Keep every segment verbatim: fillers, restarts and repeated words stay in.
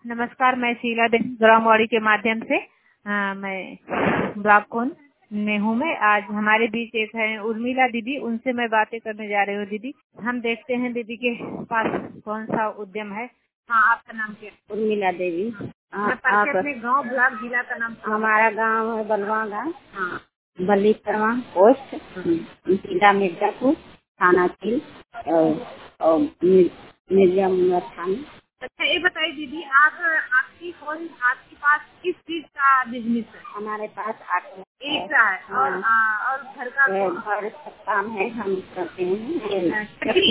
नमस्कार, मैं शीला देवी ग्रामवाड़ी के माध्यम से आ, मैं ब्लॉक कौन में हूँ। मैं आज हमारे बीच एक है उर्मिला दीदी, उनसे मैं बातें करने जा रही हूँ। दीदी, हम देखते हैं दीदी के पास कौन सा उद्यम है। हाँ, आपका नाम क्या है? उर्मिला देवी। आप अपने गांव, ब्लॉक, जिला का नाम? हमारा गांव है बलवा गाँव। हाँ, बल्ली परवा पोस्ट, जिला मिर्जापुर, थाना तिल और मिर्जा थाना। अच्छा, ये बताइए दीदी, आप आपकी कौन आपके पास किस चीज का बिजनेस है? हमारे पास आटे एक का है। हाँ। और आ, और घर का घर का काम है, हम करते हैं।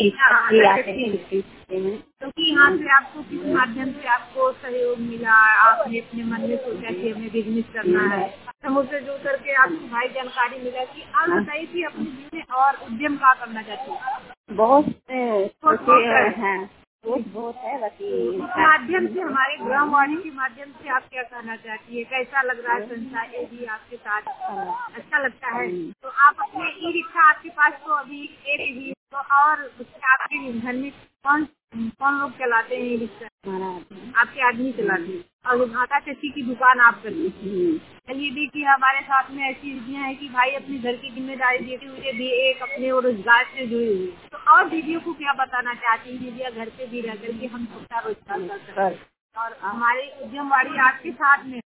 क्योंकि यहाँ से आपको किस माध्यम से आपको सहयोग मिला, आपने अपने मन में सोचा कि हमें बिजनेस करना है, हम उससे जुड़ करके आपको भाई जानकारी मिला कि आप बताइए कि अपने जीवन में और उद्यम क्या करना चाहती है? बहुत है बहुत बहुत है बाकी माध्यम से, हमारे ग्रामवाड़ी के माध्यम से आप क्या कहना चाहती है? कैसा लग रहा है संस्था ये भी आपके साथ? अच्छा लगता है। तो आप अपने ई रिक्शा, आपके पास तो अभी एक ही, तो और उसके आपके घर में कौन कौन लोग चलाते हैं ई रिक्शा? आपके आदमी चलाते हैं। और भाटा चक्की की दुकान आप करती हैं। चलिए देखिए, हमारे साथ में ऐसी दीदियाँ हैं कि भाई अपने घर की जिम्मेदारी देते हुए भी एक अपने रोजगार से जुड़ी हुई। तो और दीदियों को क्या बताना चाहती हैं? दीदियाँ घर पे भी रह करके हम छोटा रोजगार कर सकते हैं और हमारी उद्यमवाड़ी आपके साथ में